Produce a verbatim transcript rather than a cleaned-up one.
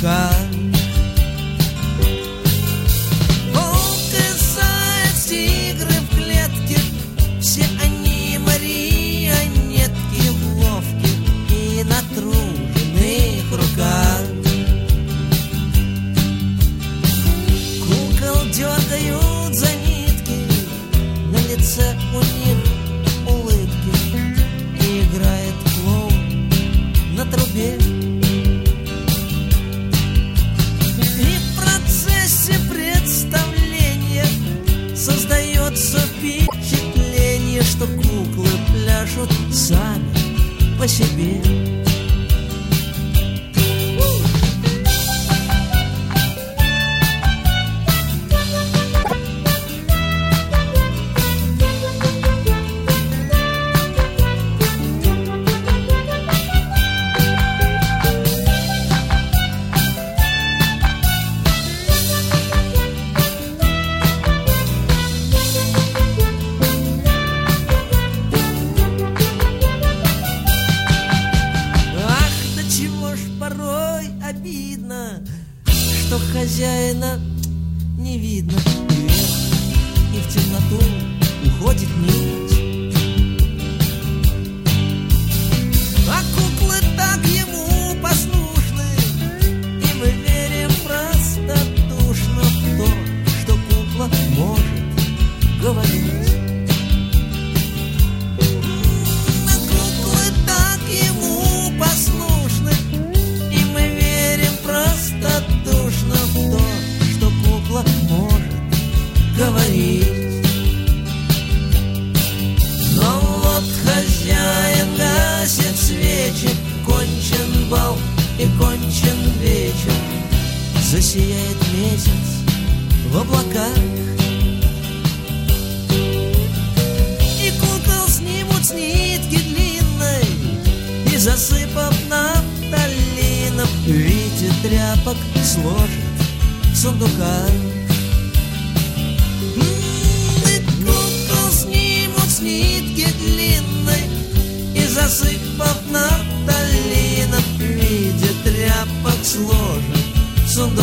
руках. Волк и заяц, тигры в клетке, все они марионетки в ловких и натруженных руках. Кукол дергают за нитки, на лице у них улыбки, и играет клоун на трубе. И в процессе представления создается впечатление, что куклы пляшут сами по себе. Порой обидно, что хозяина не видно. Вверх и в темноту уходит нить, а куклы так ему послушны, и мы верим простодушно в то, что кукла может говорить. Говорить. Но вот хозяин гасит свечи, кончен бал и кончен вечер, засияет месяц в облаках, и кукол снимут с нитки длинной, и засыпав нафталином в виде тряпок сложат в сундуках. Нитки длинной и засыпав нафталином в виде тряпок сложат в сундук.